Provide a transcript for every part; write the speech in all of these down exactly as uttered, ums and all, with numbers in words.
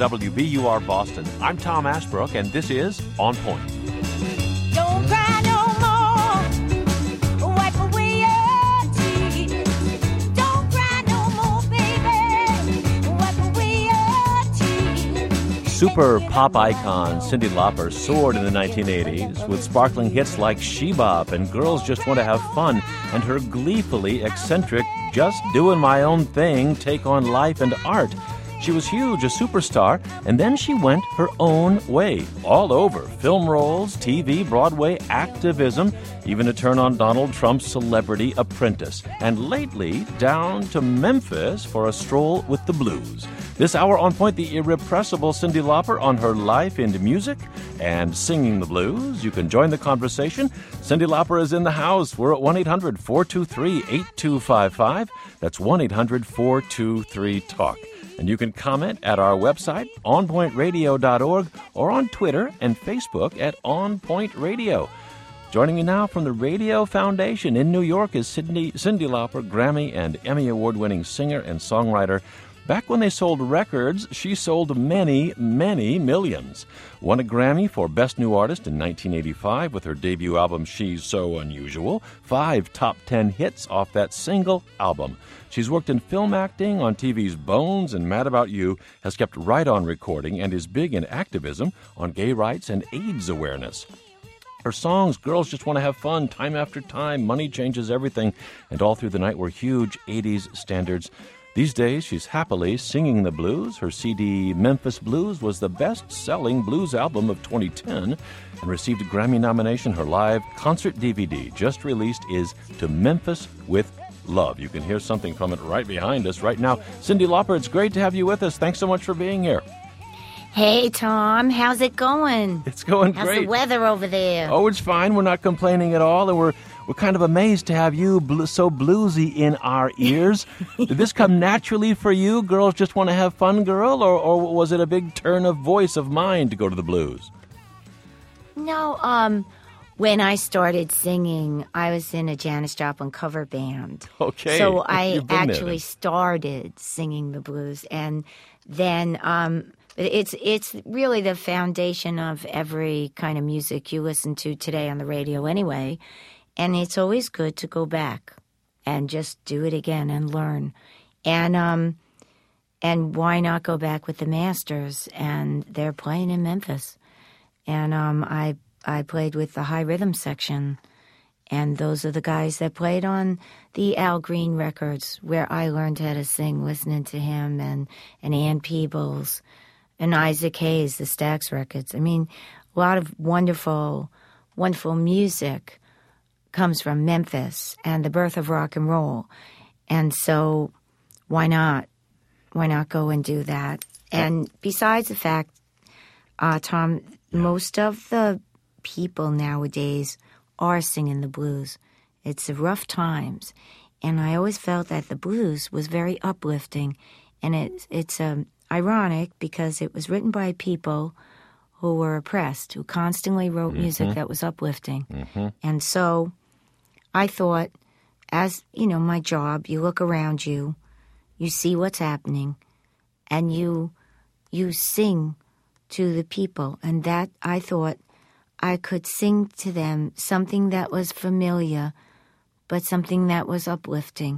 W B U R Boston. I'm Tom Ashbrook, and this is On Point. Don't cry no more. Wipe away your tears. Don't cry no more, baby. Wipe away your tears. Super pop icon Cyndi Lauper soared in the nineteen eighties with sparkling hits like She Bop and Girls Just Want to Have Fun, and her gleefully eccentric Just Doing My Own Thing take on life and art. She was huge, a superstar, and then she went her own way, all over. Film roles, T V, Broadway, activism, even a turn on Donald Trump's Celebrity Apprentice. And lately, down to Memphis for a stroll with the blues. This hour on Point, the irrepressible Cyndi Lauper on her life in music and singing the blues. You can join the conversation. Cyndi Lauper is in the house. We're at one eight hundred four two three eight two five five. That's one eight hundred four two three talk. And you can comment at our website, on point radio dot org, or on Twitter and Facebook at On Point Radio. Joining me now from the Radio Foundation in New York is Cyndi, Cyndi Lauper, Grammy and Emmy Award-winning singer and songwriter. Back when they sold records, she sold many, many millions. Won a Grammy for Best New Artist in nineteen eighty-five with her debut album, She's So Unusual. Five top ten hits off that single album. She's worked in film acting, on T V's Bones and Mad About You, has kept right on recording, and is big in activism on gay rights and AIDS awareness. Her songs, Girls Just Want to Have Fun, Time After Time, Money Changes Everything, and All Through the Night were huge eighties standards. These days, she's happily singing the blues. Her C D, Memphis Blues, was the best-selling blues album of twenty ten and received a Grammy nomination. Her live concert D V D, just released, is To Memphis with Love. You can hear something from it right behind us right now. Cyndi Lauper, it's great to have you with us. Thanks so much for being here. Hey, Tom. How's it going? It's going How's great. the weather over there? Oh, it's fine. We're not complaining at all, and we're we're kind of amazed to have you bl- so bluesy in our ears. Did this come naturally for you, Girls Just Want to Have Fun, girl, or, or was it a big turn of voice of mine to go to the blues? No, um, when I started singing, I was in a Janis Joplin cover band. Okay. So I You've been there, actually then. started singing the blues, and then um, it's it's really the foundation of every kind of music you listen to today on the radio anyway. And it's always good to go back and just do it again and learn. And um, and why not go back with the Masters? And they're playing in Memphis. And um, I I played with the High Rhythm section. And those are the guys that played on the Al Green records, where I learned how to sing, listening to him, and, and Ann Peebles and Isaac Hayes, the Stax records. I mean, a lot of wonderful, wonderful music comes from Memphis and the birth of rock and roll. And so why not? Why not go and do that? And besides the fact, uh, Tom, yeah. most of the people nowadays are singing the blues. It's the rough times. And I always felt that the blues was very uplifting. And it, it's um, ironic because it was written by people who were oppressed, who constantly wrote mm-hmm. music that was uplifting. Mm-hmm. And so I thought, as, you know, my job, you look around you, you see what's happening, and you you sing to the people. And that, I thought, I could sing to them something that was familiar, but something that was uplifting.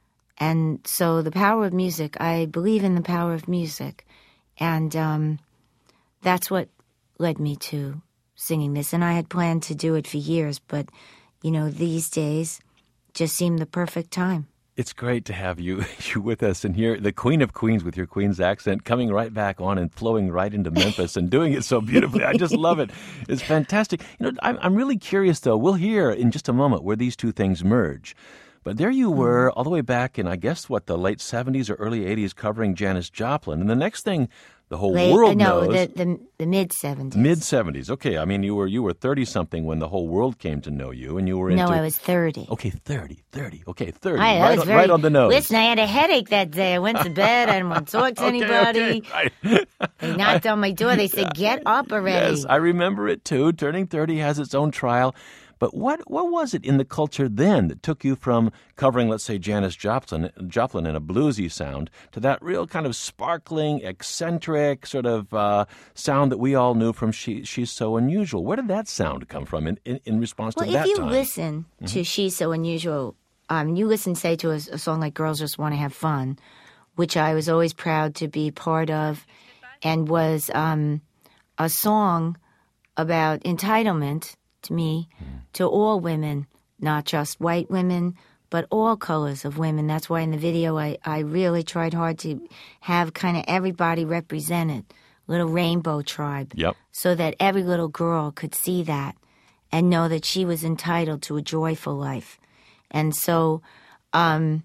And so the power of music, I believe in the power of music. And um, that's what led me to singing this. And I had planned to do it for years, but you know, these days just seem the perfect time. It's great to have you you with us and hear the Queen of Queens with your Queen's accent coming right back on and flowing right into Memphis and doing it so beautifully. I just love it. It's fantastic. You know, I'm, I'm really curious, though. We'll hear in just a moment where these two things merge. But there you were all the way back in, I guess, what, the late seventies or early eighties covering Janis Joplin. And the next thing the whole Late, world no, knows... No, the, the, the mid-seventies. Mid-seventies. Okay, I mean, you were you were thirty-something when the whole world came to know you, and you were into... No, I was thirty. Okay, thirty, thirty. Okay, thirty. I, right, was on, very, right on the nose. Listen, I had a headache that day. I went to bed. I didn't want to talk to okay, anybody. Okay, right. They knocked on my door. They said, get up already. Yes, I remember it, too. Turning thirty has its own trial. But what what was it in the culture then that took you from covering, let's say, Janis Joplin, Joplin in a bluesy sound to that real kind of sparkling, eccentric sort of uh, sound that we all knew from she, She's So Unusual? Where did that sound come from in, in, in response well, to that if you time? listen Mm-hmm. to She's So Unusual, um, you listen, say, to a, a song like Girls Just Want to Have Fun, which I was always proud to be part of, and was um, a song about entitlement to me, mm. to all women, not just white women, but all colors of women. That's why in the video I, I really tried hard to have kind of everybody represented, little rainbow tribe, yep. so that every little girl could see that and know that she was entitled to a joyful life. And so um,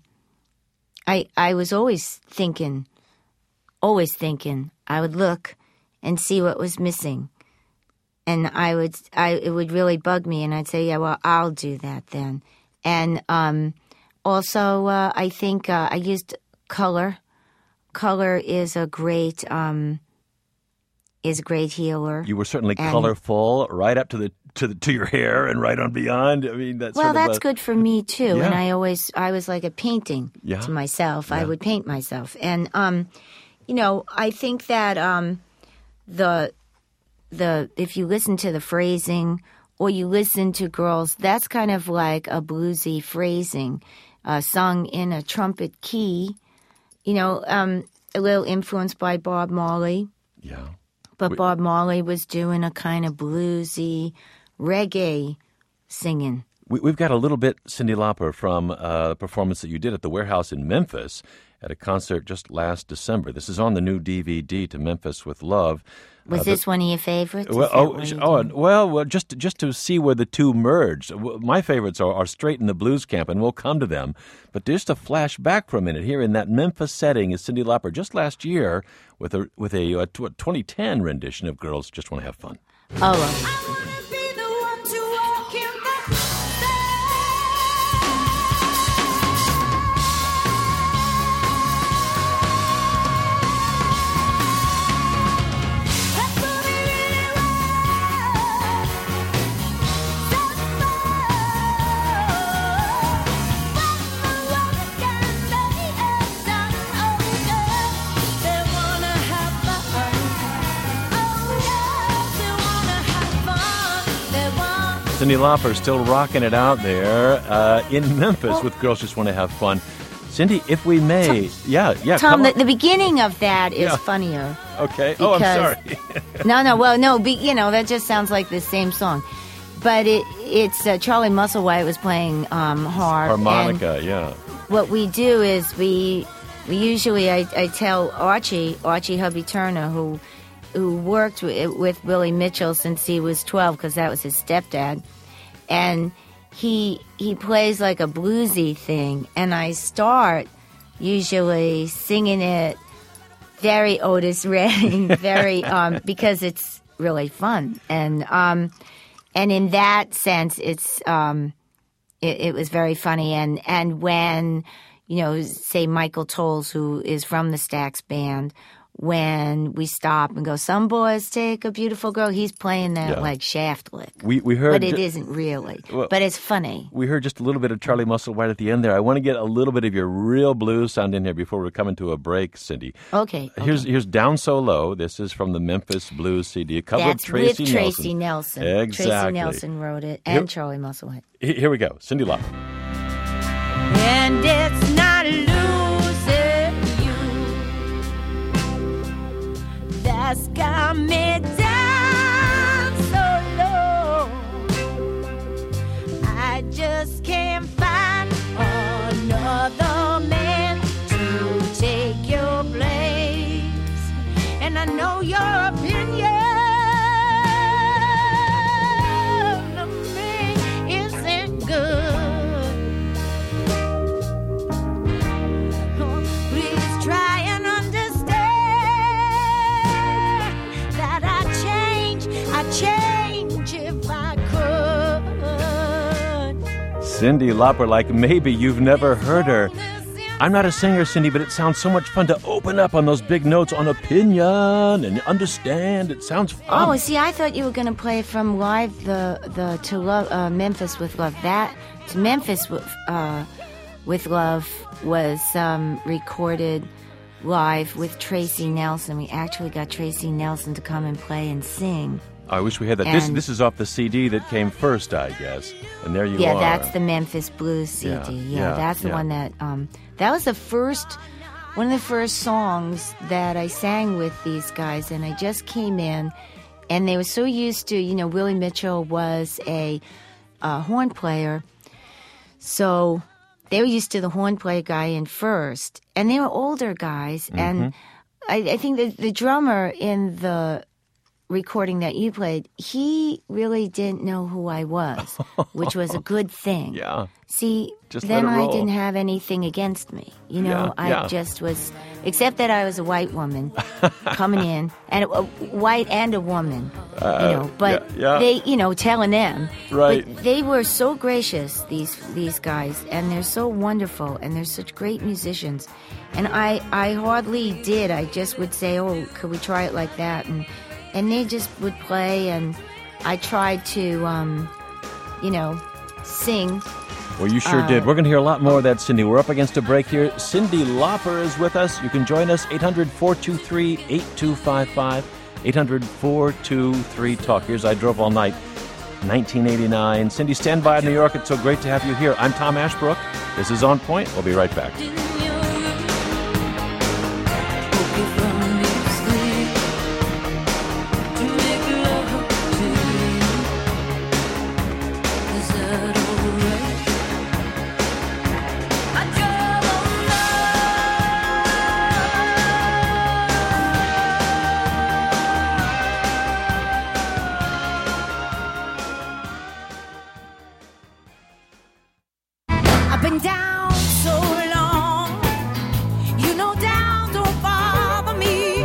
I I was always thinking, always thinking, I would look and see what was missing. And I would, I it would really bug me, and I'd say, yeah, well, I'll do that then. And um, also, uh, I think uh, I used color. Color is a great um, is a great healer. You were certainly and, colorful, right up to the to the to your hair and right on beyond. I mean, that's well, sort of that's a, good for me too. Yeah. And I always, I was like a painting yeah. to myself. Yeah. I would paint myself, and um, you know, I think that um, the the if you listen to the phrasing or you listen to girls, that's kind of like a bluesy phrasing, uh, sung in a trumpet key. You know, um, a little influenced by Bob Marley. Yeah. But we, Bob Marley was doing a kind of bluesy reggae singing. We, we've got a little bit, Cyndi Lauper, from uh, a performance that you did at the Warehouse in Memphis at a concert just last December. This is on the new D V D, To Memphis with Love. Was uh, this the, one of your favorites? Well, oh, oh well, well, just just to see where the two merged. My favorites are, are straight in the blues camp, and we'll come to them. But just to flash back for a minute, here in that Memphis setting is Cyndi Lauper just last year with a with a, a twenty ten rendition of Girls Just Want to Have Fun. Oh. Well. I wanna be the one to walk in the Cyndi Lauper still rocking it out there uh, in Memphis well, with Girls Just Want to Have Fun. Cyndi, if we may, Tom, yeah, yeah. Tom, the, the beginning of that is yeah. funnier. Okay. Oh, I'm sorry. no, no, well, no, be, you know, that just sounds like the same song. But it, it's uh, Charlie Musselwhite was playing um, harp. Harmonica, yeah. What we do is we, we usually, I, I tell Archie, Archie Hubby Turner, who who worked with, with Willie Mitchell since he was twelve, because that was his stepdad. And he he plays like a bluesy thing, and I start usually singing it very Otis Redding, very um, because it's really fun, and um, and in that sense, it's um, it, it was very funny, and and when you know, say Michael Tolles, who is from the Stax Band. When we stop and go, some boys take a beautiful girl, he's playing that yeah. like shaft lick. We we heard, but it isn't really. Well, but it's funny. We heard just a little bit of Charlie Musselwhite at the end there. I want to get a little bit of your real blues sound in here before we're coming to a break, Cyndi. Okay. okay. Here's here's Down So Low. This is from the Memphis Blues C D. A cover That's of Tracy with Nelson. Tracy Nelson. Exactly. Tracy Nelson wrote it, and here, Charlie Musselwhite. Here we go. Cyndi Lauper. And it's not losing you that's got me down so low. I just can't find another man to take your place. And I know your opinion of me isn't good. Change if I could. Cyndi Lauper, like maybe you've never heard her. I'm not a singer, Cindy, but it sounds so much fun to open up on those big notes on opinion and understand. It sounds fun. Oh, see, I thought you were going to play from live the the to love uh, Memphis with Love. That to Memphis with uh, with Love was um, recorded live with Tracy Nelson. We actually got Tracy Nelson to come and play and sing. I wish we had that. And This this is off the C D that came first, I guess. And there you yeah, are. Yeah, that's the Memphis Blues C D. Yeah, Yeah, yeah, that's the yeah. one that um, that was the first one of the first songs that I sang with these guys, and I just came in, and they were so used to, you know, Willie Mitchell was a uh, horn player, so they were used to the horn player guy in first, and they were older guys, Mm-hmm. and I, I think the the drummer in the recording that you played, he really didn't know who I was, which was a good thing. Yeah. See, Just then let it I roll. didn't have anything against me. You know, Yeah, I yeah. just was, except that I was a white woman coming in, and a, a white and a woman, you know, but Uh, yeah, yeah. they, you know, telling them. Right. But they were so gracious, these these guys, and they're so wonderful, and they're such great musicians. And I, I hardly did. I just would say, oh, could we try it like that? And and they just would play, and I tried to, um, you know, sing. Well, you sure did. We're going to hear a lot more of that, Cindy. We're up against a break here. Cyndi Lauper is with us. You can join us, eight hundred, four two three, eight two five five, eight hundred, four two three, talk. Here's I Drove All Night, nineteen eighty-nine. Cindy, stand by in New York. It's so great to have you here. I'm Tom Ashbrook. This is On Point. We'll be right back. I've been down so long, you know down don't bother me.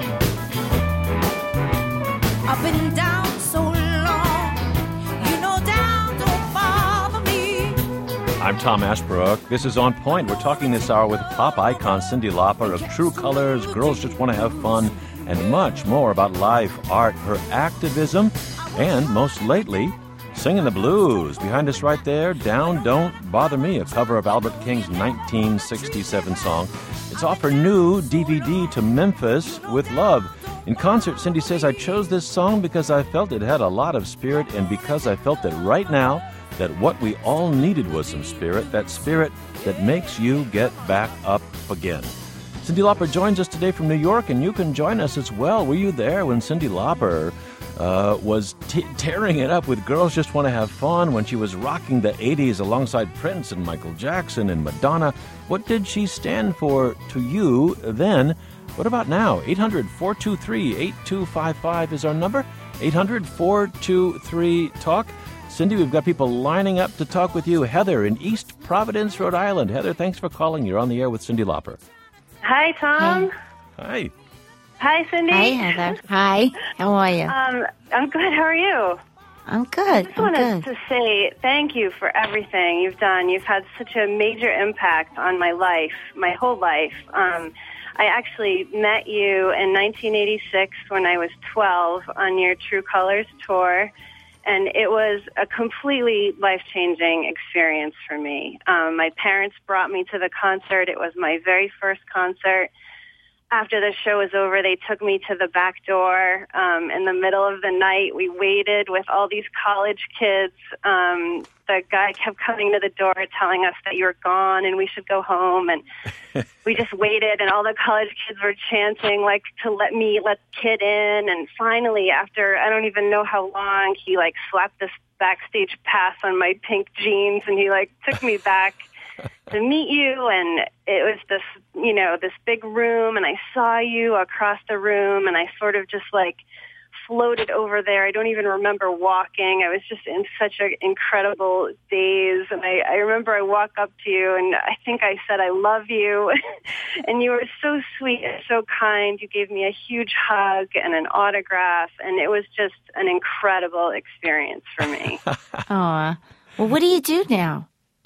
I've been down so long, you know down don't bother me. I'm Tom Ashbrook. This is On Point. We're talking this hour with pop icon Cyndi Lauper of True Colors, Girls Just Want to Have Fun, and much more about life, art, her activism, and most lately, singing the blues. Behind us right there, Down Don't Bother Me, a cover of Albert King's nineteen sixty-seven song. It's off her new D V D, To Memphis with Love. In concert, Cyndi says, I chose this song because I felt it had a lot of spirit, and because I felt that right now, that what we all needed was some spirit, that spirit that makes you get back up again. Cyndi Lauper joins us today from New York, and you can join us as well. Were you there when Cyndi Lauper uh, was t- tearing it up with Girls Just Want to Have Fun, when she was rocking the eighties alongside Prince and Michael Jackson and Madonna? What did she stand for to you then? What about now? eight hundred, four two three, eight two five five is our number. eight hundred, four two three, talk. Cyndi, we've got people lining up to talk with you. Heather in East Providence, Rhode Island. Heather, thanks for calling. You're on the air with Cyndi Lauper. Hi, Tom. Hi. Hi, Cindy. Hi, Heather. Hi. How are you? Um, I'm good. How are you? I'm good. I just I'm wanted good. to say thank you for everything you've done. You've had such a major impact on my life, my whole life. Um, I actually met you in nineteen eighty-six when I was twelve on your True Colors tour, and it was a completely life-changing experience for me. Um, my parents brought me to the concert. It was my very first concert. After the show was over, they took me to the back door. Um, in the middle of the night, we waited with all these college kids. Um, the guy kept coming to the door telling us that you were gone and we should go home. And we just waited, and all the college kids were chanting, like, to let me let the kid in. And finally, after I don't even know how long, he, like, slapped this backstage pass on my pink jeans, and he, like, took me back to meet you. And it was this, you know, this big room, and I saw you across the room, and I sort of just, like, floated over there. I don't even remember walking. I was just in such an incredible daze. And I, I remember I walked up to you, and I think I said, I love you. And you were so sweet and so kind. You gave me a huge hug and an autograph, and it was just an incredible experience for me. Aw. Well, what do you do now?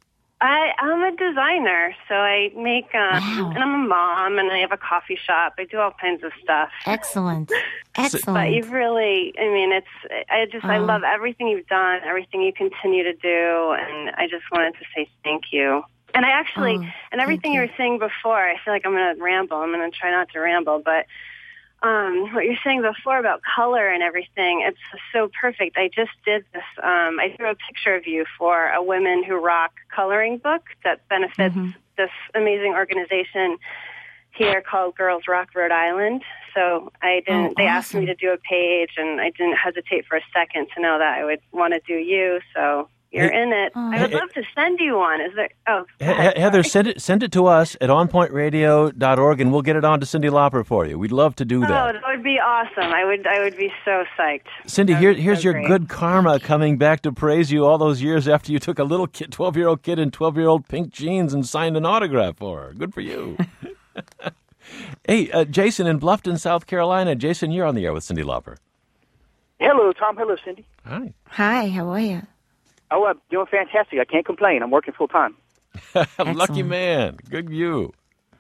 I, I'm a designer, so I make, uh, Wow. and I'm a mom, and I have a coffee shop. I do all kinds of stuff. Excellent. Excellent. But you've really, I mean, it's, I just, I Oh. love everything you've done, everything you continue to do, and I just wanted to say thank you. And I actually, Oh, and everything thank you you. were saying before, I feel like I'm going to ramble. I'm going to try not to ramble, but um, what you're saying before about color and everything, it's so perfect. I just did this, um, I threw a picture of you for a Women Who Rock coloring book that benefits Mm-hmm. this amazing organization here called Girls Rock Rhode Island. So I didn't, Oh, they asked me awesome. to do a page, and I didn't hesitate for a second to know that I would want to do you, so you're Hey, in it. Oh. I would Hey, love to send you one. Is there, oh, He- go ahead, He- Heather, sorry. send it send it to us at on point radio dot org, and we'll get it on to Cyndi Lauper for you. We'd love to do Oh, that. that would be awesome. I would I would be so psyched. Cindy, That here, would be here's so your great. good karma coming back to praise you all those years after you took a little kid, twelve-year-old kid in twelve-year-old pink jeans and signed an autograph for her. Good for you. Hey, uh, Jason in Bluffton, South Carolina. Jason, you're on the air with Cyndi Lauper. Hello, Tom. Hello, Cindy. Hi. Hi, how are you? Oh, I'm doing fantastic. I can't complain. I'm working full time. Lucky Excellent. man. Good you.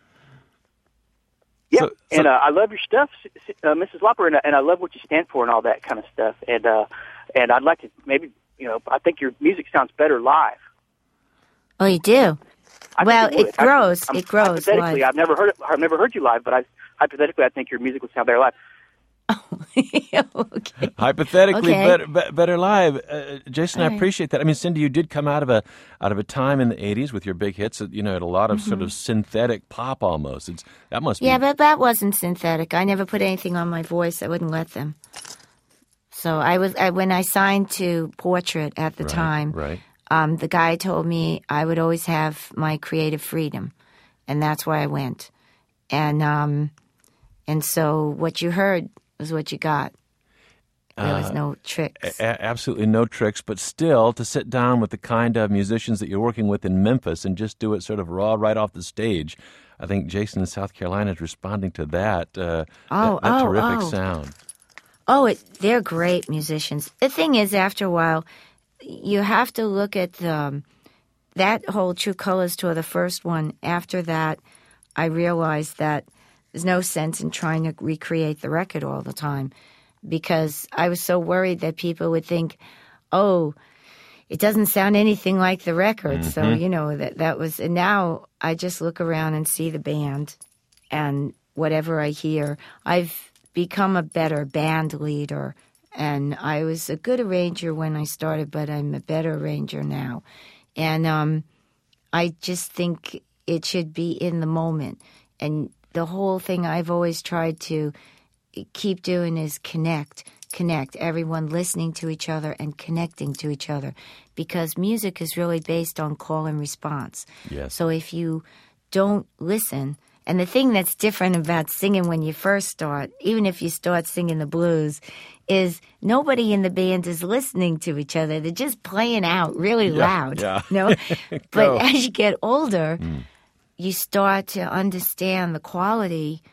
Yeah, So- so- and uh, I love your stuff, S- S- uh, Missus Lauper, and, and I love what you stand for and all that kind of stuff. And uh, and I'd like to maybe, you know, I think your music sounds better live. Oh, you do? I think Well, would. it grows. I, I'm- It grows Hypothetically, live. I've never heard it, I've never heard you live, but I hypothetically, I think your music would sound better live. Okay. Hypothetically, Okay. better, be- better live. Uh, Jason, I All right. appreciate that. I mean, Cindy, you did come out of a out of a time in the eighties with your big hits. that, You know, had a lot of sort of synthetic pop almost. It's that must Mm-hmm. Yeah, be. but that wasn't synthetic. I never put anything on my voice. I wouldn't let them. So I was I, when I signed to Portrait at the Right, time. right. Um, the guy told me I would always have my creative freedom, and that's why I went. And um, and so what you heard was what you got. There was no tricks. A- absolutely no tricks, but still to sit down with the kind of musicians that you're working with in Memphis and just do it sort of raw right off the stage. I think Jason in South Carolina is responding to that. Uh, Oh, that, that oh, terrific oh. sound. Oh, it, they're great musicians. The thing is, after a while, you have to look at the, um, that whole True Colors tour, the first one. After that, I realized that there's no sense in trying to recreate the record all the time, because I was so worried that people would think, oh, it doesn't sound anything like the record. So, you know, that, that was, and now I just look around and see the band, and whatever I hear, I've become a better band leader. And I was a good arranger when I started, but I'm a better arranger now. And um, I just think it should be in the moment. And the whole thing I've always tried to keep doing is connect, connect, everyone listening to each other and connecting to each other, because music is really based on call and response. Yes. So if you don't listen, and the thing that's different about singing when you first start, even if you start singing the blues, is nobody in the band is listening to each other. They're just playing out really loud. yeah. No? Go. But as you get older, you start to understand the quality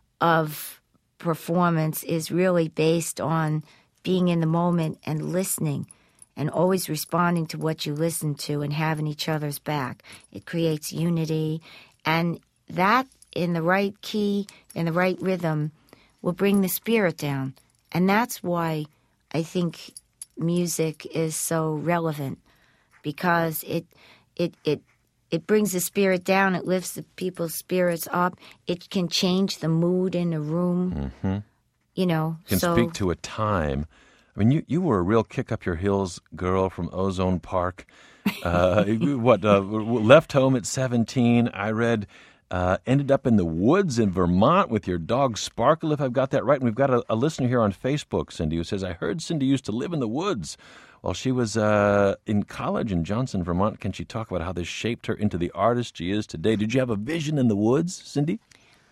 of performance is really based on being in the moment and listening and always responding to what you listen to and having each other's back. It creates unity, and that in the right key, in the right rhythm, will bring the spirit down. And that's why I think music is so relevant, because it it it it brings the spirit down, it lifts the people's spirits up, it can change the mood in a room. Mm-hmm. You know, Can so speak to a time. I mean, you, you were a real kick up your heels girl from Ozone Park. Uh, what uh, left home at seventeen? I read. Uh, ended up in the woods in Vermont with your dog Sparkle, if I've got that right. And we've got a, a listener here on Facebook, Cindy, who says, I heard Cindy used to live in the woods while she was uh, in college in Johnson, Vermont. Can she talk about how this shaped her into the artist she is today? Did you have a vision in the woods, Cindy?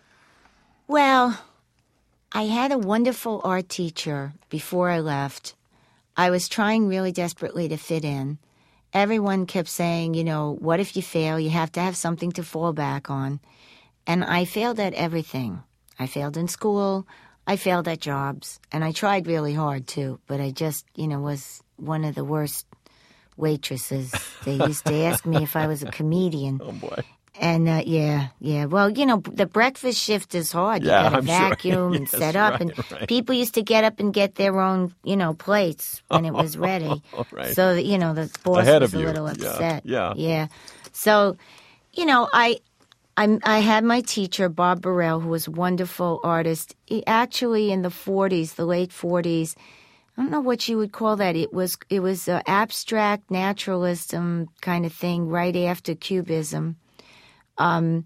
Well, I had a wonderful art teacher before I left. I was trying really desperately to fit in. Everyone kept saying, you know, what if you fail? You have to have something to fall back on. And I failed at everything. I failed in school. I failed at jobs. And I tried really hard, too. But I just, you know, was one of the worst waitresses. They used to ask me if I was a comedian. Oh, boy. And, uh, yeah, yeah. Well, you know, the breakfast shift is hard. You Yeah, got to I'm sure. vacuum and Yes, set up. right, and right. people used to get up and get their own, you know, plates when it was ready. Right. So, that, you know, the boss Ahead was of a you. little Yeah, upset. yeah. Yeah. So, you know, I... I, I had my teacher, Bob Burrell, who was a wonderful artist. He actually, in the forties, the late forties, I don't know what you would call that. It was it was uh, abstract naturalism kind of thing right after Cubism. Um,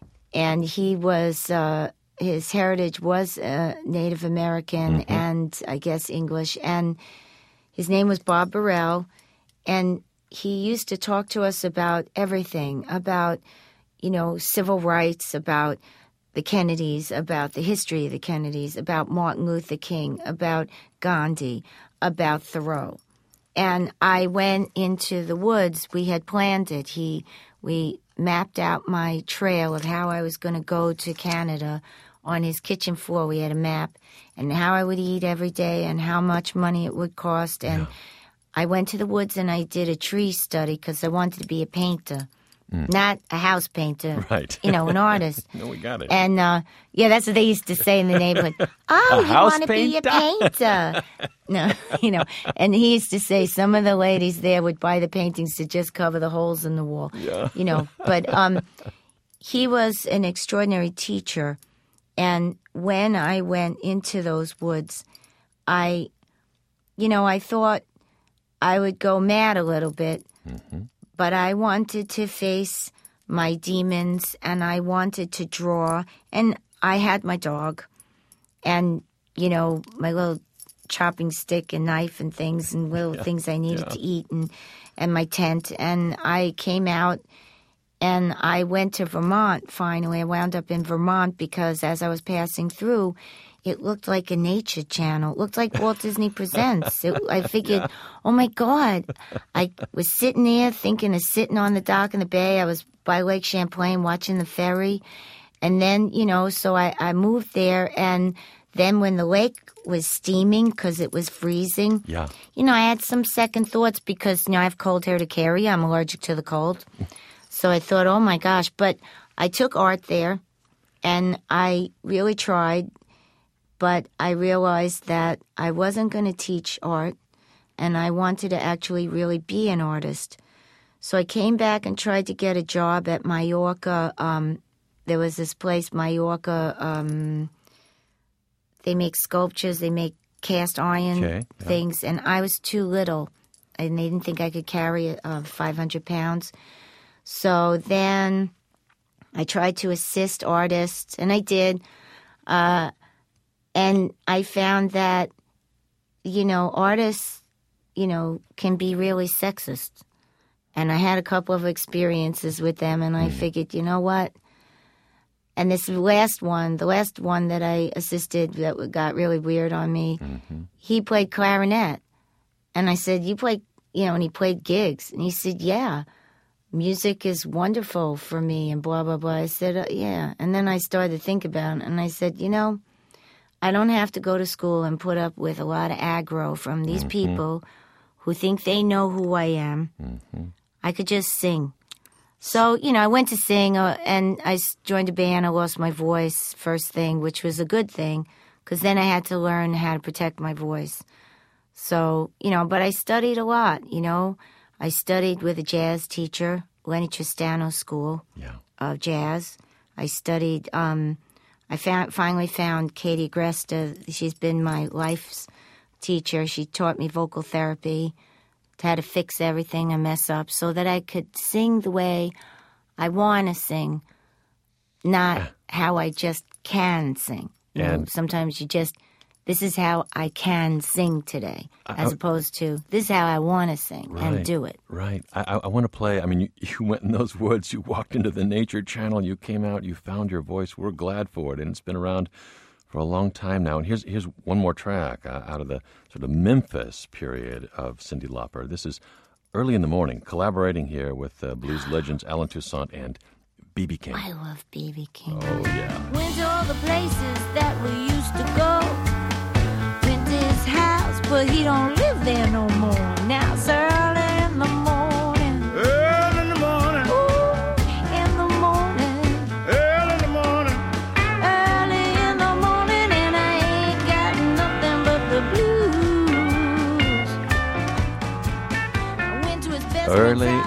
and he was, uh, his heritage was uh, Native American Mm-hmm. and I guess English. And his name was Bob Burrell. And he used to talk to us about everything, about you know, civil rights, about the Kennedys, about the history of the Kennedys, about Martin Luther King, about Gandhi, about Thoreau. And I went into the woods. We had planned it. He, we mapped out my trail of how I was going to go to Canada. On his kitchen floor, we had a map, and how I would eat every day and how much money it would cost. And Yeah. I went to the woods and I did a tree study because I wanted to be a painter. Not a house painter, Right. you know, an artist. No, we got it. And, uh, yeah, that's what they used to say in the neighborhood. Oh, you house want to be a painter?" painter. No, you know, and he used to say some of the ladies there would buy the paintings to just cover the holes in the wall, Yeah. you know. But um, he was an extraordinary teacher. And when I went into those woods, I, you know, I thought I would go mad a little bit. Mm-hmm. But I wanted to face my demons and I wanted to draw. And I had my dog and, you know, my little chopping stick and knife and things and little Yeah, things I needed yeah. to eat and, and my tent. And I came out and I went to Vermont finally. I wound up in Vermont because as I was passing through, it looked like a nature channel. It looked like Walt Disney Presents. It, I figured, oh, my God. I was sitting there thinking of sitting on the dock in the bay. I was by Lake Champlain watching the ferry. And then, you know, so I, I moved there. And then when the lake was steaming because it was freezing, Yeah. you know, I had some second thoughts because, you know, I have cold hair to carry. I'm allergic to the cold. So I thought, oh, my gosh. But I took art there and I really tried. But I realized that I wasn't going to teach art, and I wanted to actually really be an artist. So I came back and tried to get a job at Mallorca. Um, there was this place, Mallorca. Um, they make sculptures. They make cast iron Okay, yeah. things, and I was too little, and they didn't think I could carry uh, five hundred pounds. So then I tried to assist artists, and I did. Uh, And I found that, you know, artists, you know, can be really sexist. And I had a couple of experiences with them, and I figured, you know what? And this last one, the last one that I assisted that got really weird on me, Mm-hmm. he played clarinet. And I said, you play, you know, and he played gigs. And he said, yeah, music is wonderful for me and blah, blah, blah. I said, uh, yeah. And then I started to think about it, and I said, you know, I don't have to go to school and put up with a lot of aggro from these Mm-hmm. people who think they know who I am. Mm-hmm. I could just sing. So, you know, I went to sing uh, and I s- joined a band. I lost my voice first thing, which was a good thing because then I had to learn how to protect my voice. So, you know, but I studied a lot, you know. I studied with a jazz teacher, Lenny Tristano School Yeah. of Jazz. I studied... Um, I found, finally found Katie Gresta. She's been my life's teacher. She taught me vocal therapy, how to fix everything I mess up so that I could sing the way I want to sing, not how I just can sing. You know, And- sometimes you just, this is how I can sing today, as I- opposed to, this is how I want to sing and Right, do it. Right. I, I, I want to play. I mean, you, you went in those woods, you walked into the nature channel, you came out, you found your voice. We're glad for it, and it's been around for a long time now. And here's here's one more track uh, out of the sort of Memphis period of Cyndi Lauper. This is Early in the Morning, collaborating here with uh, blues legends Alan Toussaint and B B King. I love B B King. Oh, yeah. Went to all the places that we used to go. Went to his house, but he don't live there no more. Now it's early in the morning.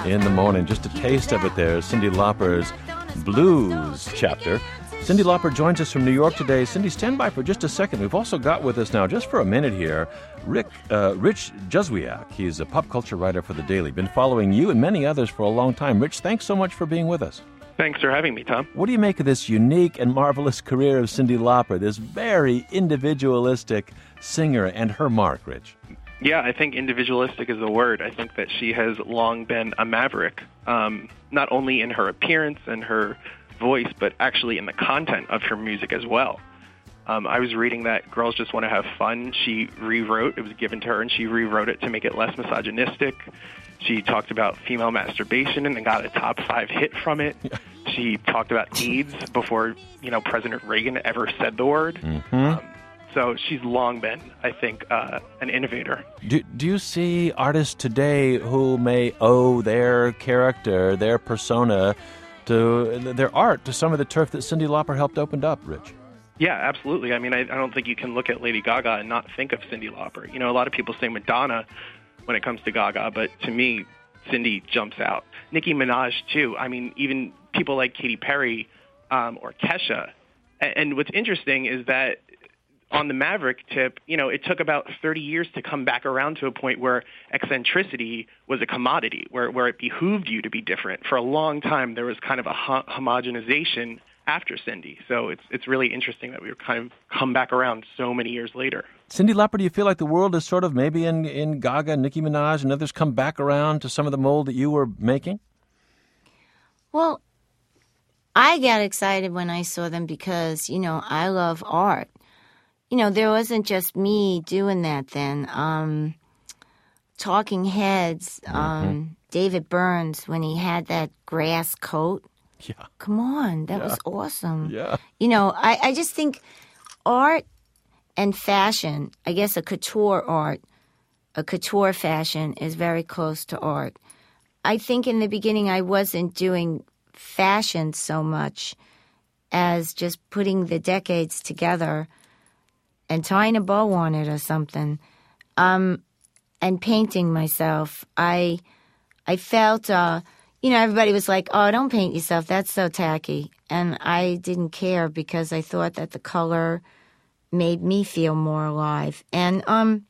in the morning. Just a taste of it there, Cyndi Lauper's Blues chapter. Cyndi Lauper joins us from New York today. Cyndi, stand by for just a second. We've also got with us now, just for a minute here, Rick, uh, Rich Juzwiak. He's a pop culture writer for The Daily. Been following you and many others for a long time. Rich, thanks so much for being with us. Thanks for having me, Tom. What do you make of this unique and marvelous career of Cyndi Lauper, this very individualistic singer, and her mark, Rich? Yeah, I think individualistic is the word. I think that she has long been a maverick, um, not only in her appearance and her voice, but actually in the content of her music as well. Um, I was reading that Girls Just Want to Have Fun. She rewrote, it was given to her, and she rewrote it to make it less misogynistic. She talked about female masturbation and then got a top five hit from it. Yeah. She talked about AIDS before, you know, President Reagan ever said the word. Mm-hmm. Um, so she's long been, I think, uh, an innovator. Do, do you see artists today who may owe their character, their persona, to their art, to some of the turf that Cyndi Lauper helped open up, Rich? Yeah, absolutely. I mean, I, I don't think you can look at Lady Gaga and not think of Cyndi Lauper. You know, a lot of people say Madonna when it comes to Gaga, but to me, Cyndi jumps out. Nicki Minaj, too. I mean, even people like Katy Perry um, or Kesha. And, and what's interesting is that on the Maverick tip, you know, it took about thirty years to come back around to a point where eccentricity was a commodity, where, where it behooved you to be different. For a long time, there was kind of a ho- homogenization after Cyndi. So it's it's really interesting that we were kind of come back around so many years later. Cyndi Lauper, do you feel like the world is sort of maybe in, in Gaga, Nicki Minaj, and others come back around to some of the mold that you were making? Well, I got excited when I saw them because, you know, I love art. You know, there wasn't just me doing that then. Um, Talking Heads, um, mm-hmm. David Burns, when he had that grass coat. Yeah. Come on, that yeah. was awesome. Yeah. You know, I, I just think art and fashion, I guess a couture art, a couture fashion is very close to art. I think in the beginning I wasn't doing fashion so much as just putting the decades together and tying a bow on it or something, um, and painting myself. I I felt, uh, you know, everybody was like, oh, don't paint yourself. That's so tacky. And I didn't care because I thought that the color made me feel more alive. And um,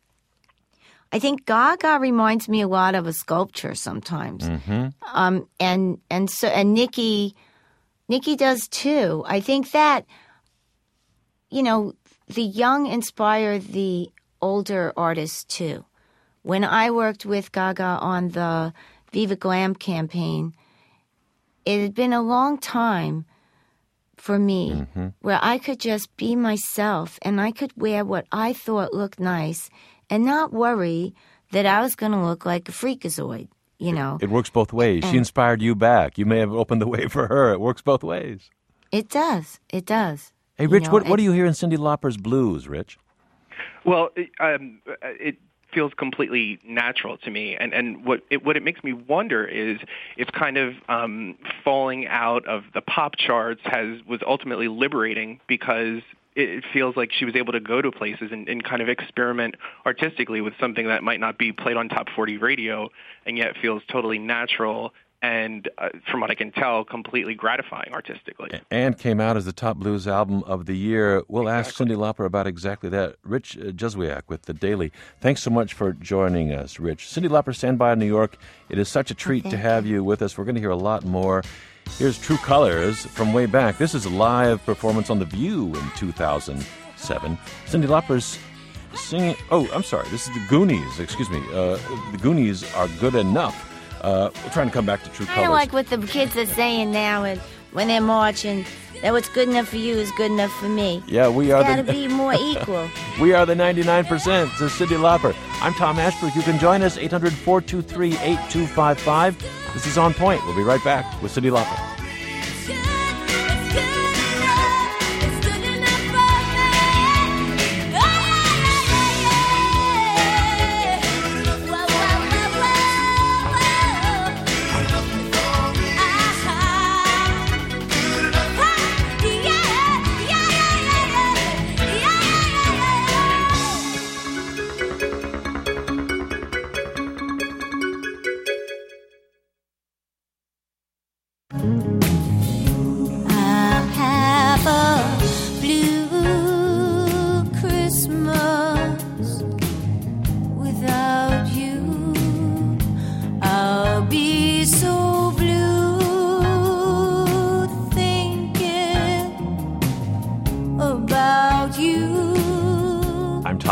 I think Gaga reminds me a lot of a sculpture sometimes. Mm-hmm. Um, and and so and Nicki, Nicki does too. I think that, you know, the young inspire the older artists too. When I worked with Gaga on the Viva Glam campaign, it had been a long time for me mm-hmm. where I could just be myself and I could wear what I thought looked nice and not worry that I was going to look like a freakazoid, you know. It works both ways. And she inspired you back. You may have opened the way for her. It works both ways. It does. It does. Hey, Rich, you know, what, what it, do you hear in Cyndi Lauper's blues, Rich? Well, it, um, it feels completely natural to me, and and what it what it makes me wonder is if kind of um, falling out of the pop charts has was ultimately liberating because it feels like she was able to go to places and, and kind of experiment artistically with something that might not be played on top forty radio, and yet feels totally natural. And uh, from what I can tell, completely gratifying artistically. And came out as the top blues album of the year. We'll exactly. ask Cyndi Lauper about exactly that. Rich uh, Juzwiak with The Daily. Thanks so much for joining us, Rich. Cyndi Lauper, stand by in New York. It is such a treat oh, to have you. you with us. We're going to hear a lot more. Here's True Colors from way back. This is a live performance on The View in two thousand seven. Cyndi Lauper's singing. Oh, I'm sorry. This is The Goonies. Excuse me. Uh, the Goonies Are Good Enough. Uh, we're trying to come back to True Colors. Kind of like what the kids are saying now and when they're marching, that what's good enough for you is good enough for me. Yeah, we are it's gotta the... be more equal. We are the ninety-nine percent. This is Cyndi Lauper. I'm Tom Ashbrook. You can join us, eight hundred, four two three, eight two five five. This is On Point. We'll be right back with Cyndi Lauper.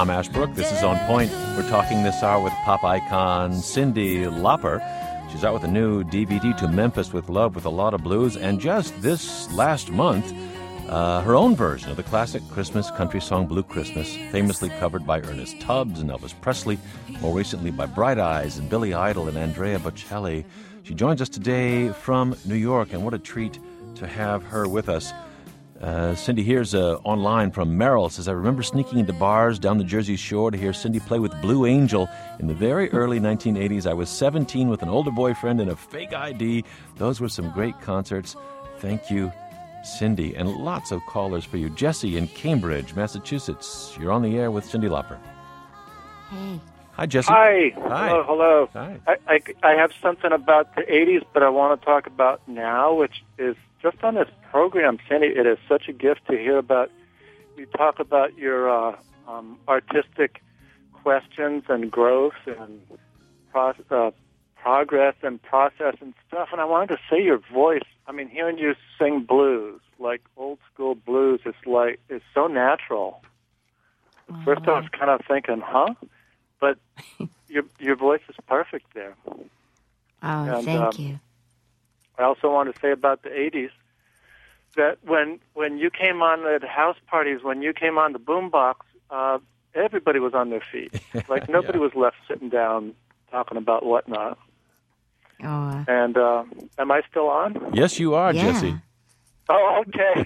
Tom Ashbrook. This is On Point. We're talking this hour with pop icon Cyndi Lauper. She's out with a new D V D, To Memphis with Love, with a lot of blues. And just this last month, uh, her own version of the classic Christmas country song Blue Christmas, famously covered by Ernest Tubbs and Elvis Presley, more recently by Bright Eyes and Billy Idol and Andrea Bocelli. She joins us today from New York, and what a treat to have her with us. Uh, Cyndi here's uh, online from Merrill. Says, I remember sneaking into bars down the Jersey Shore to hear Cyndi play with Blue Angel in the very early nineteen eighties. I was seventeen with an older boyfriend and a fake I D. Those were some great concerts. Thank you, Cyndi. And lots of callers for you. Jesse in Cambridge, Massachusetts. You're on the air with Cyndi Lauper. Hey. Hi, Jesse. Hi. Hi. Hello, hello. Hi. I, I, I have something about the eighties, but I want to talk about now, which is just on this program, Cyndi. It is such a gift to hear about. You talk about your uh, um, artistic questions and growth and pro- uh, progress and process and stuff. And I wanted to say your voice. I mean, hearing you sing blues, like old school blues, is like it's so natural. At first, I was kind of thinking, huh? But your your voice is perfect there. Oh, and, thank um, you. I also want to say about the eighties that when when you came on at house parties, when you came on the boombox, uh, everybody was on their feet. Like nobody Yeah. was left sitting down talking about whatnot. Oh, And uh, am I still on? Yes, you are, yeah. Jesse. Oh, okay.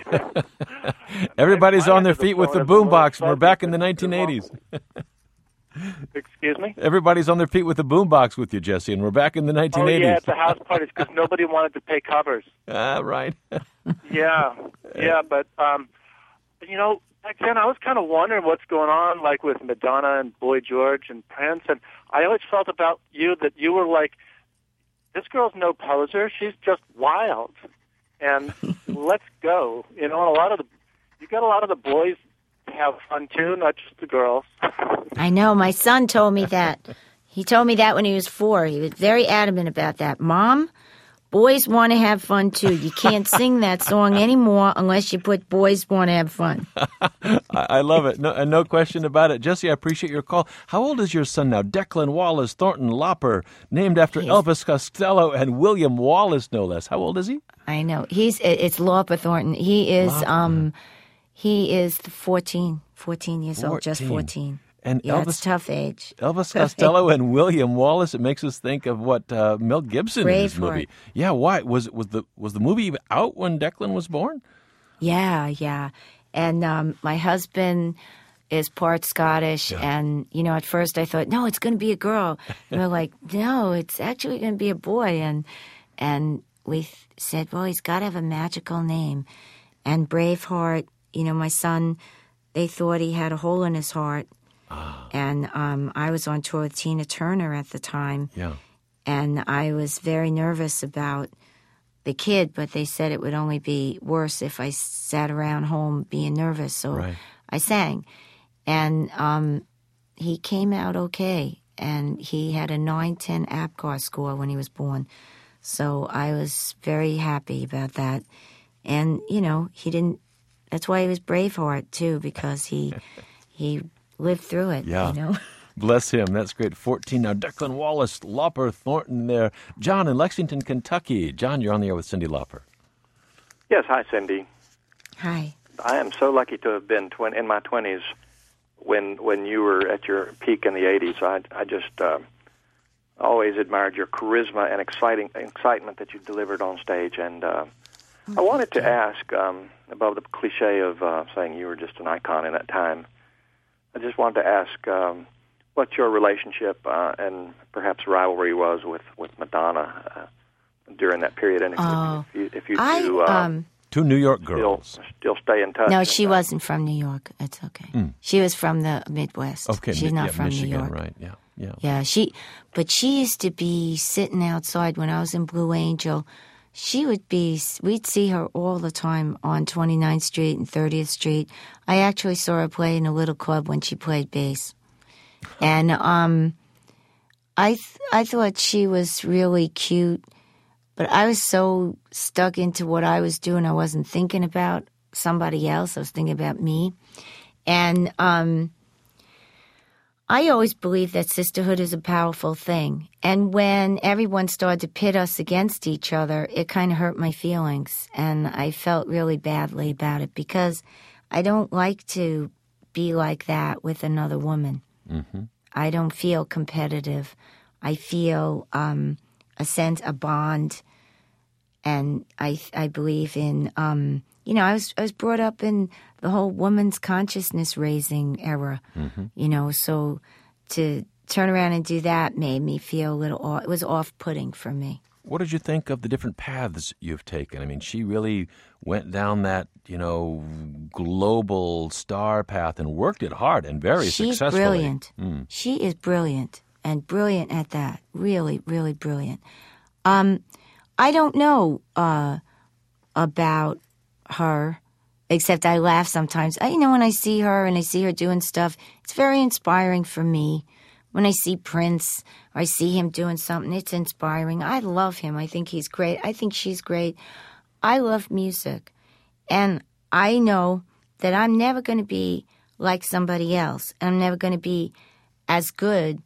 Everybody's My on their end of the feet with the phone is a little boombox. We're fuzzy, back in the but nineteen eighties. Excuse me? Everybody's on their feet with the boombox with you, Jesse, and we're back in the nineteen Oh, eighties. yeah, at the house parties because nobody wanted to pay covers. Ah, right. Yeah, yeah, but um, you know, back then I was kind of wondering what's going on, like with Madonna and Boy George and Prince, and I always felt about you that you were like, this girl's no poser; she's just wild, and let's go. You know, and a lot of the, you got a lot of the boys have fun too, not just the girls. I know. My son told me that. He told me that when he was four. He was very adamant about that. Mom, boys want to have fun too. You can't sing that song anymore unless you put boys want to have fun. I, I love it. No, and no question about it. Jesse, I appreciate your call. How old is your son now? Declan Wallace Thornton Lauper, named after He's- Elvis Costello and William Wallace, no less. How old is he? I know. He's it's Lauper Thornton. He is Lauper. um he is fourteen, fourteen years old, just fourteen. fourteen. And Yeah, Elvis, it's a tough age. Elvis Costello and William Wallace. It makes us think of what uh, Mel Gibson in his Braveheart. movie. Yeah, why was was the was the movie even out when Declan was born? Yeah, yeah. And um, my husband is part Scottish, Yeah. and you know, at first I thought, no, it's going to be a girl. And we're like, no, it's actually going to be a boy. And and we th- said, well, he's got to have a magical name. And Braveheart, you know, my son, they thought he had a hole in his heart. Ah. And um, I was on tour with Tina Turner at the time, Yeah. and I was very nervous about the kid, but they said it would only be worse if I sat around home being nervous. So Right. I sang, and um, he came out okay. And he had a nine ten APGAR score when he was born. So I was very happy about that. And, you know, he didn't, that's why he was Braveheart, too, because he he lived through it, Yeah. you know. Bless him. That's great. fourteen now. Declan Wallace, Lauper, Thornton there. John in Lexington, Kentucky. John, you're on the air with Cyndi Lauper. Yes, hi, Cyndi. Hi. I am so lucky to have been twen- in my twenties when when you were at your peak in the eighties. I, I just uh, always admired your charisma and exciting excitement that you delivered on stage. And uh, I wanted to ask, um, above the cliche of uh, saying you were just an icon in that time, I just wanted to ask um, what your relationship uh, and perhaps rivalry was with, with Madonna uh, during that period. And if, Oh, if you, if you I, do, uh, um, Two New York still, girls. still stay in touch. no, and, she uh, wasn't from New York. It's okay. She was from the Midwest. Okay, She's Mi- not yeah, from Michigan, New York. right? Yeah, yeah. Yeah, she, but she used to be sitting outside when I was in Blue Angel. She would be, we'd see her all the time on twenty-ninth Street and thirtieth Street. I actually saw her play in a little club when she played bass. And um, I, th- I thought she was really cute, but I was so stuck into what I was doing, I wasn't thinking about somebody else. I was thinking about me. And um, I always believe that sisterhood is a powerful thing. And when everyone started to pit us against each other, it kind of hurt my feelings. And I felt really badly about it because I don't like to be like that with another woman. Mm-hmm. I don't feel competitive. I feel um, a sense, a bond. And I I believe in, um, you know, I was I was brought up in the whole woman's consciousness raising era, mm-hmm. you know, so to turn around and do that made me feel a little, off, it was off-putting for me. What did you think of the different paths you've taken? I mean, she really went down that, you know, global star path and worked it hard and very She's successfully. She's brilliant. Mm. She is brilliant and brilliant at that. Really, really brilliant. Um, I don't know uh, about her, except I laugh sometimes. I, you know, when I see her and I see her doing stuff, it's very inspiring for me. When I see Prince or I see him doing something, it's inspiring. I love him. I think he's great. I think she's great. I love music. And I know that I'm never going to be like somebody else. I'm never going to be as good.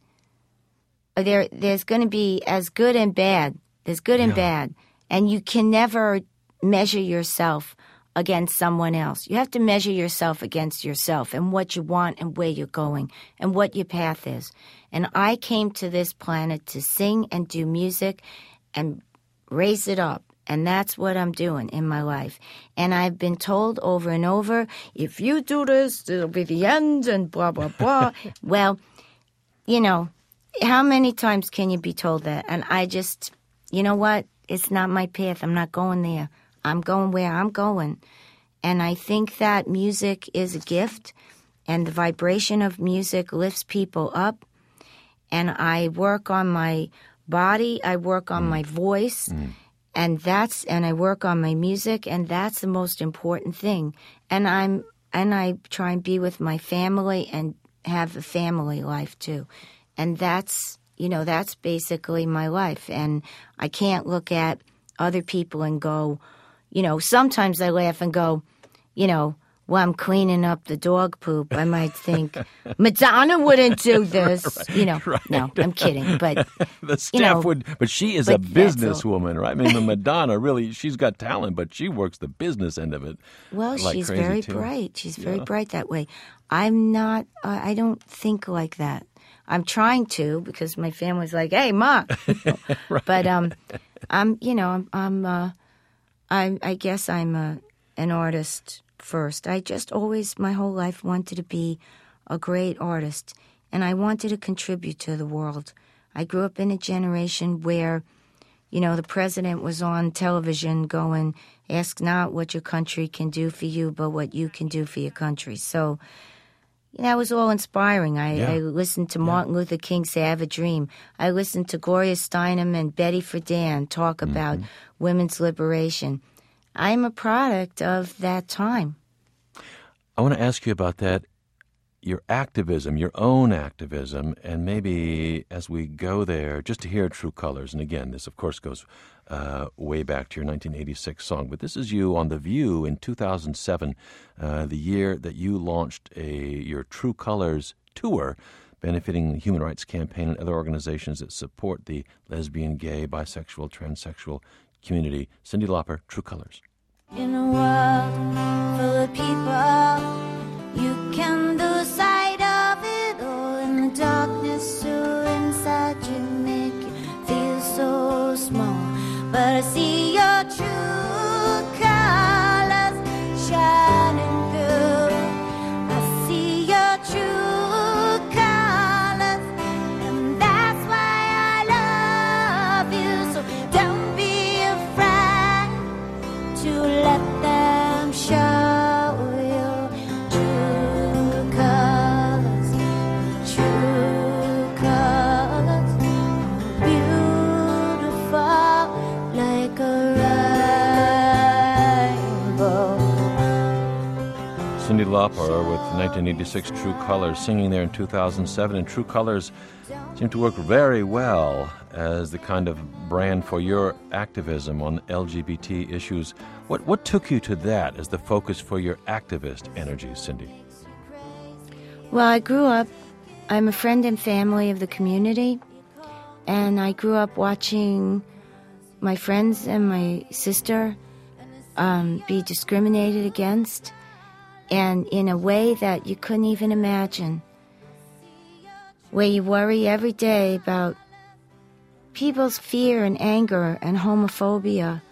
There, There's going to be as good and bad. There's good and yeah. bad. And you can never measure yourself against someone else. You have to measure yourself against yourself and what you want and where you're going and what your path is. And I came to this planet to sing and do music and raise it up. And that's what I'm doing in my life. And I've been told over and over, if you do this, it'll be the end and blah, blah, blah. Well, you know, how many times can you be told that? And I just, you know what? It's not my path. I'm not going there. I'm going where I'm going. And I think that music is a gift, and the vibration of music lifts people up. And I work on my body, I work on mm. my voice, mm. and that's and I work on my music, and that's the most important thing. And I'm and I try and be with my family and have a family life too. And that's, you know, that's basically my life. And I can't look at other people and go, you know, sometimes I laugh and go, you know, while I'm cleaning up the dog poop, I might think, Madonna wouldn't do this. right, you know, right. No, I'm kidding. But the staff you know, would, but she is but a businesswoman, right? I mean, the Madonna really, she's got talent, but she works the business end of it. Well, like she's crazy very too. bright. She's very yeah. bright that way. I'm not. Uh, I don't think like that. I'm trying to because my family's like, "Hey, Ma," right. But um, I'm, you know, I'm, I'm uh, I, I guess I'm a, an artist first. I just always, my whole life, wanted to be a great artist, and I wanted to contribute to the world. I grew up in a generation where, you know, the president was on television going, "Ask not what your country can do for you, but what you can do for your country." So, you know, it was all inspiring. I, yeah. I listened to Martin yeah. Luther King say, "I have a dream." I listened to Gloria Steinem and Betty Friedan talk about mm-hmm. women's liberation. I'm a product of that time. I want to ask you about that, your activism, your own activism, and maybe as we go there, just to hear True Colors. And again, this, of course, goes uh, way back to your nineteen eighty-six song. But this is you on The View in two thousand seven, uh, the year that you launched a your True Colors tour, benefiting the Human Rights Campaign and other organizations that support the lesbian, gay, bisexual, transsexual community. Cyndi Lauper, True Colors. In a world full of people, you can lose sight of it all. In the darkness, so inside you make you feel so small. But I see your true colors shining through. I see your true colors, and that's why I love you. So don't be afraid to let them show you true colors, true colors, beautiful like a rainbow. Cyndi Lauper with nineteen eighty-six True Colors, singing there in two thousand seven. And True Colors seem to work very well as the kind of brand for your activism on L G B T issues. What what took you to that as the focus for your activist energies, Cyndi? Well, I grew up I'm a friend and family of the community, and I grew up watching my friends and my sister um, be discriminated against, and in a way that you couldn't even imagine, where you worry every day about people's fear and anger and homophobia.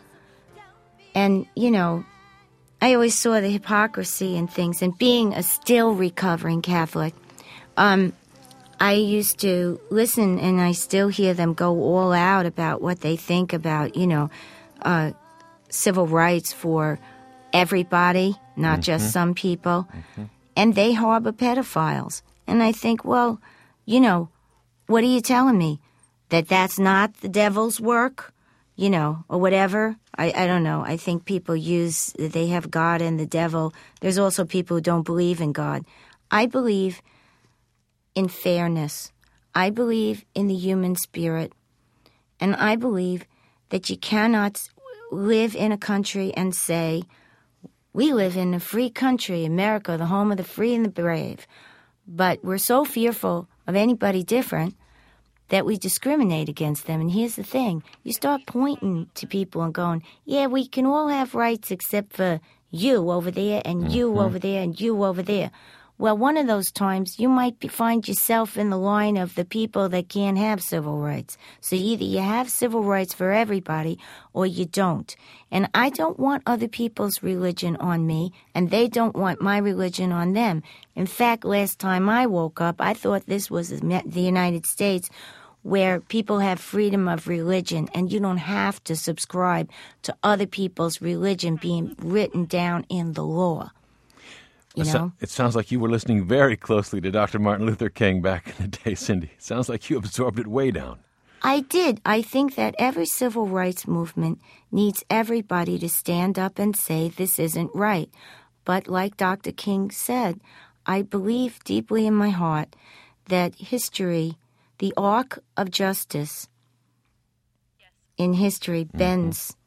And, you know, I always saw the hypocrisy in things, and being a still recovering Catholic, um, I used to listen, and I still hear them go all out about what they think about, you know, uh, civil rights for everybody, not mm-hmm. just some people. Mm-hmm. And they harbor pedophiles. And I think, well, you know, what are you telling me? That that's not the devil's work? You know, or whatever. I, I don't know. I think people use, they have God and the devil. There's also people who don't believe in God. I believe in fairness. I believe in the human spirit. And I believe that you cannot live in a country and say, we live in a free country, America, the home of the free and the brave. But we're so fearful of anybody different that we discriminate against them. And here's the thing. You start pointing to people and going, yeah, we can all have rights except for you over there and mm-hmm. you over there and you over there. Well, one of those times you might be, find yourself in the line of the people that can't have civil rights. So either you have civil rights for everybody or you don't. And I don't want other people's religion on me, and they don't want my religion on them. In fact, last time I woke up, I thought this was the United States, where people have freedom of religion, and you don't have to subscribe to other people's religion being written down in the law. You know? It sounds like you were listening very closely to Doctor Martin Luther King back in the day, Cindy. It sounds like you absorbed it way down. I did. I think that every civil rights movement needs everybody to stand up and say this isn't right. But like Doctor King said, I believe deeply in my heart that history, the arc of justice in history bends. Mm-hmm.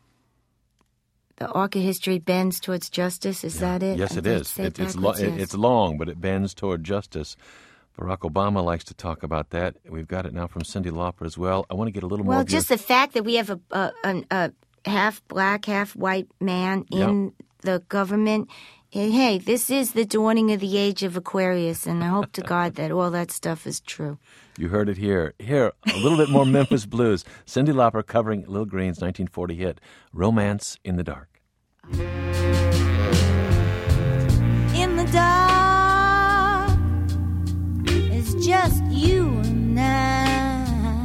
The arc of history bends towards justice. Is yeah. that it? Yes, it is. It, it's, lo- yes. it's long, but it bends toward justice. Barack Obama likes to talk about that. We've got it now from Cyndi Lauper as well. I want to get a little well, more... Well, just your... the fact that we have a, a, a, a half-black, half-white man in yep. the government... Hey, this is the dawning of the age of Aquarius, and I hope to God that all that stuff is true. You heard it here. Here, a little bit more Memphis blues. Cyndi Lauper covering Lil Green's nineteen forty hit, Romance in the Dark. In the dark, it's just you and I.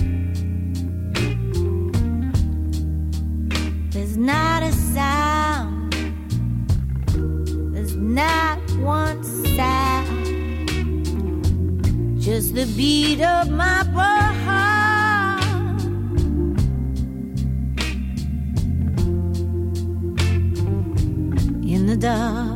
There's not a sound, there's not one sound, just the beat of my heart. In the dark,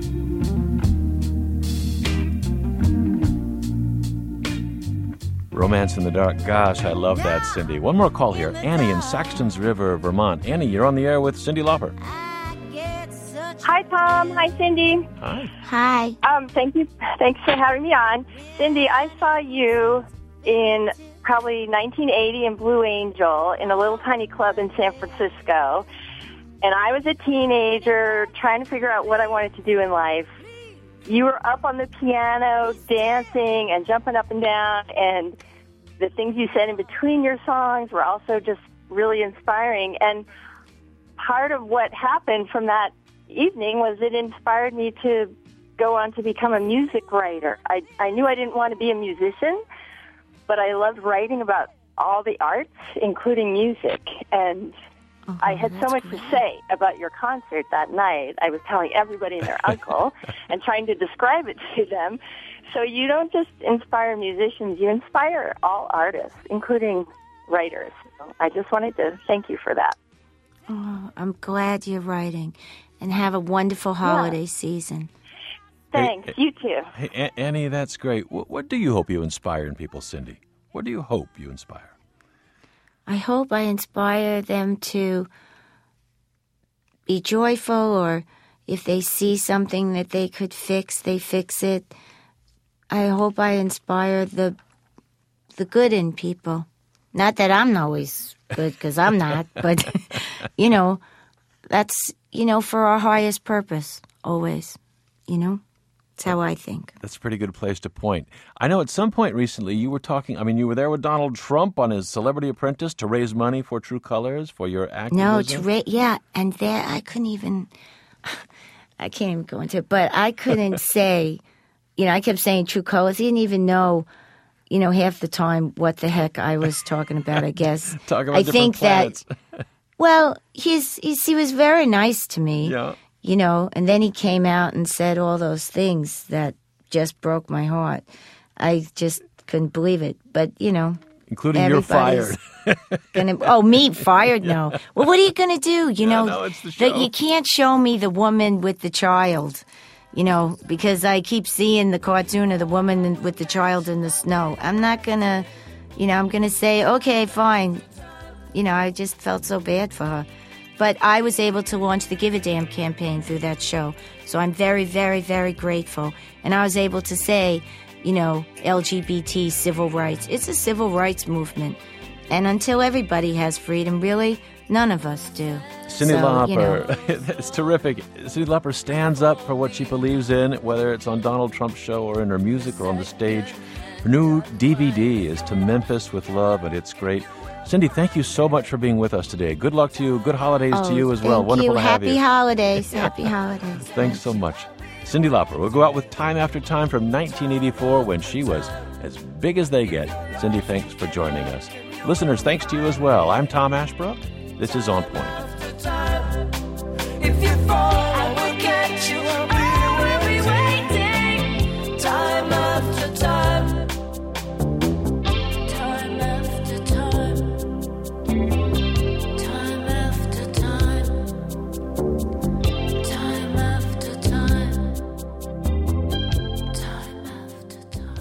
Romance in the Dark. Gosh, I love that, Cindy. One more call here. Annie in Saxtons River, Vermont. Annie, you're on the air with Cyndi Lauper. Hi, Tom. Hi, Cindy. Hi. Hi. Um, thank you. Thanks for having me on. Cindy, I saw you in probably nineteen eighty in Blue Angel in a little tiny club in San Francisco. And I was a teenager trying to figure out what I wanted to do in life. You were up on the piano, dancing and jumping up and down, and the things you said in between your songs were also just really inspiring. And part of what happened from that evening was it inspired me to go on to become a music writer. I, I knew I didn't want to be a musician, but I loved writing about all the arts, including music. And Oh, I had so much great. to say about your concert that night. I was telling everybody and their uncle and trying to describe it to them. So you don't just inspire musicians, you inspire all artists, including writers. So I just wanted to thank you for that. Oh, I'm glad you're writing. And have a wonderful holiday yeah. season. Thanks. Hey, you too. Hey, A- Annie, that's great. What, what do you hope you inspire in people, Cindy? What do you hope you inspire? I hope I inspire them to be joyful, or if they see something that they could fix, they fix it. I hope I inspire the the good in people. Not that I'm always good, because I'm not, but, you know, that's, you know, for our highest purpose, always, you know? That's how I think. That's a pretty good place to point. I know at some point recently you were talking, I mean, you were there with Donald Trump on his Celebrity Apprentice to raise money for True Colors, for your activism. No, to ra- yeah, and there I couldn't even, I can't even go into it, but I couldn't say, you know, I kept saying True Colors. He didn't even know, you know, half the time what the heck I was talking about, I guess. Talking about I different think planets. that, well, he's, he's he was very nice to me. Yeah. You know, and then he came out and said all those things that just broke my heart. I just couldn't believe it. But, you know. Including you're fired. gonna, oh, me fired? No. Well, what are you going to do? You Yeah, know, no, it's the show. that you can't show me the woman with the child, you know, because I keep seeing the cartoon of the woman with the child in the snow. I'm not going to, you know, I'm going to say, okay, fine. You know, I just felt so bad for her. But I was able to launch the Give a Damn campaign through that show. So I'm very, very, very grateful. And I was able to say, you know, L G B T, civil rights. It's a civil rights movement. And until everybody has freedom, really, none of us do. Cyndi So, Lauper, you know. it's terrific. Cyndi Lauper stands up for what she believes in, whether it's on Donald Trump's show or in her music or on the stage. Her new D V D is To Memphis with Love, and it's great. Cyndi, thank you so much for being with us today. Good luck to you. Good holidays Oh, to you as well. thank Wonderful you. to have Happy you. holidays. Happy holidays. Thanks so much. Cyndi Lauper. We'll go out with Time After Time from nineteen eighty-four when she was as big as they get. Cyndi, thanks for joining us. Listeners, thanks to you as well. I'm Tom Ashbrook. This is On Point. If you fall, I will catch you. I will be waiting. Time after time. Time after time. Time after time. Time after time. Time after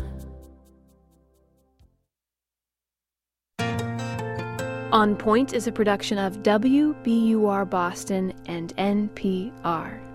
time. On Point is a production of W B U R Boston and N P R.